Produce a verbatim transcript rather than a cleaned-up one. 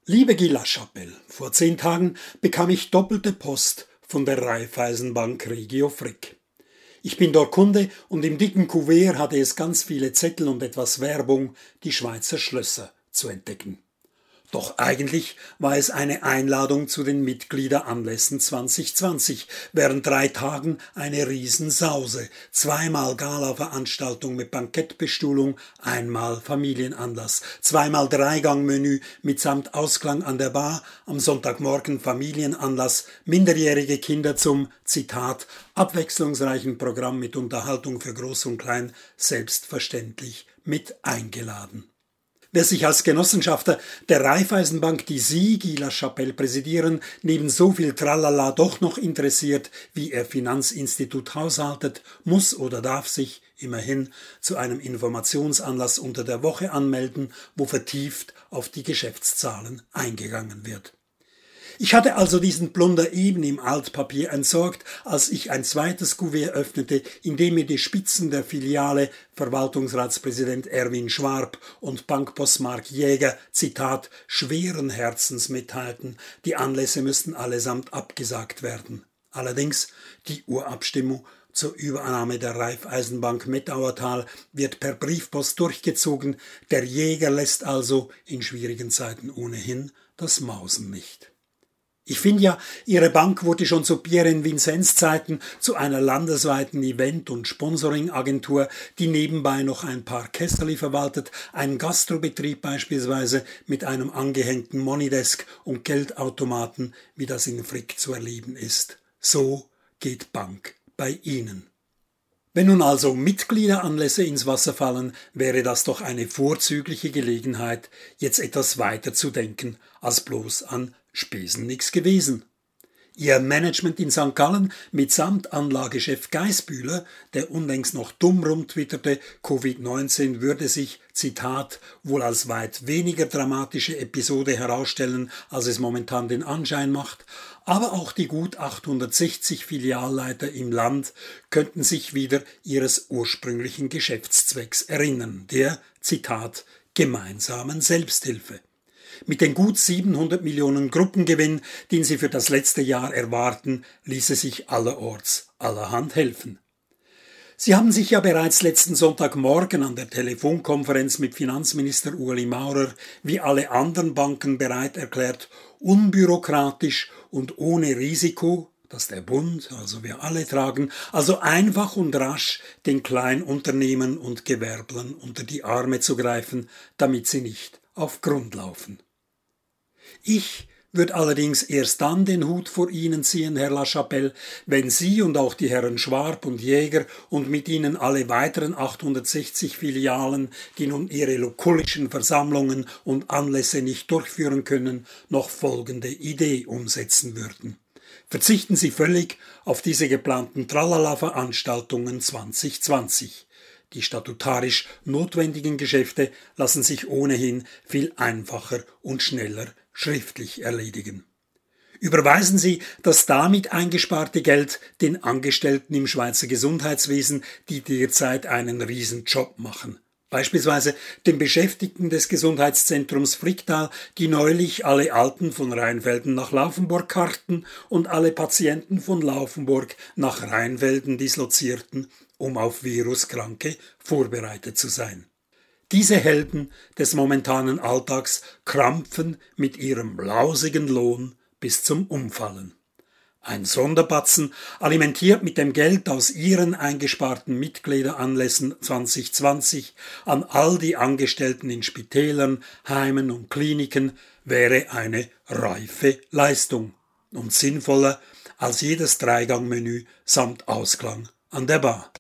Liebe Guy Lachapelle, vor zehn Tagen bekam ich doppelte Post von der Raiffeisenbank Regio Frick. Ich bin dort Kunde und im dicken Kuvert hatte es ganz viele Zettel und etwas Werbung, die Schweizer Schlösser zu entdecken. Doch eigentlich war es eine Einladung zu den Mitgliederanlässen zwanzig zwanzig, während drei Tagen eine Riesensause, zweimal Gala-Veranstaltung mit Bankettbestuhlung, einmal Familienanlass, zweimal Dreigangmenü mitsamt Ausklang an der Bar, am Sonntagmorgen Familienanlass, minderjährige Kinder zum, Zitat, abwechslungsreichen Programm mit Unterhaltung für Groß und Klein selbstverständlich mit eingeladen. Wer sich als Genossenschafter der Raiffeisenbank, die Sie, Guy Lachapelle, präsidieren, neben so viel Tralala doch noch interessiert, wie Ihr Finanzinstitut haushaltet, muss oder darf sich immerhin zu einem Informationsanlass unter der Woche anmelden, wo vertieft auf die Geschäftszahlen eingegangen wird. Ich hatte also diesen Plunder eben im Altpapier entsorgt, als ich ein zweites Kuvert öffnete, in dem mir die Spitzen der Filiale Verwaltungsratspräsident Erwin Schwarb und Bankboss Mark Jäger, Zitat, schweren Herzens mitteilten, die Anlässe müssten allesamt abgesagt werden. Allerdings die Urabstimmung zur Übernahme der Raiffeisenbank Mettauertal wird per Briefpost durchgezogen, der Jäger lässt also in schwierigen Zeiten ohnehin das Mausen nicht. Ich finde ja, Ihre Bank wurde schon zu Pierre Vincenz Zeiten zu einer landesweiten Event- und Sponsoring-Agentur, die nebenbei noch ein paar Kässerli verwaltet, einen Gastrobetrieb beispielsweise mit einem angehängten Moneydesk und Geldautomaten, wie das in Frick zu erleben ist. So geht Bank bei Ihnen. Wenn nun also Mitgliederanlässe ins Wasser fallen, wäre das doch eine vorzügliche Gelegenheit, jetzt etwas weiter zu denken, als bloß an Spesen nix gewesen. Ihr Management in Sankt Gallen mitsamt Anlagechef Geisbühler, der unlängst noch dumm rumtwitterte, Covid neunzehn würde sich, Zitat, wohl als weit weniger dramatische Episode herausstellen, als es momentan den Anschein macht, aber auch die gut achthundertsechzig Filialleiter im Land könnten sich wieder ihres ursprünglichen Geschäftszwecks erinnern, der, Zitat, gemeinsamen Selbsthilfe. Mit den gut siebenhundert Millionen Gruppengewinn, den sie für das letzte Jahr erwarten, ließe sich allerorts allerhand helfen. Sie haben sich ja bereits letzten Sonntagmorgen an der Telefonkonferenz mit Finanzminister Ueli Maurer wie alle anderen Banken bereit erklärt, unbürokratisch und ohne Risiko, das der Bund, also wir alle tragen, also einfach und rasch den Kleinunternehmen und Gewerblern unter die Arme zu greifen, damit sie nicht auf Grund laufen. Ich würde allerdings erst dann den Hut vor Ihnen ziehen, Herr Lachapelle, wenn Sie und auch die Herren Schwarb und Jäger und mit Ihnen alle weiteren achthundertsechzig Filialen, die nun ihre lukullischen Versammlungen und Anlässe nicht durchführen können, noch folgende Idee umsetzen würden. Verzichten Sie völlig auf diese geplanten Tralala-Veranstaltungen zwanzig zwanzig. Die statutarisch notwendigen Geschäfte lassen sich ohnehin viel einfacher und schneller schriftlich erledigen. Überweisen Sie das damit eingesparte Geld den Angestellten im Schweizer Gesundheitswesen, die derzeit einen Riesenjob machen. Beispielsweise den Beschäftigten des Gesundheitszentrums Fricktal, die neulich alle Alten von Rheinfelden nach Laufenburg karrten und alle Patienten von Laufenburg nach Rheinfelden dislozierten, um auf Viruskranke vorbereitet zu sein. Diese Helden des momentanen Alltags krampfen mit ihrem lausigen Lohn bis zum Umfallen. Ein Sonderbatzen, alimentiert mit dem Geld aus ihren eingesparten Mitgliederanlässen zwanzig zwanzig an all die Angestellten in Spitälern, Heimen und Kliniken, wäre eine reife Leistung und sinnvoller als jedes Dreigangmenü samt Ausklang an der Bar.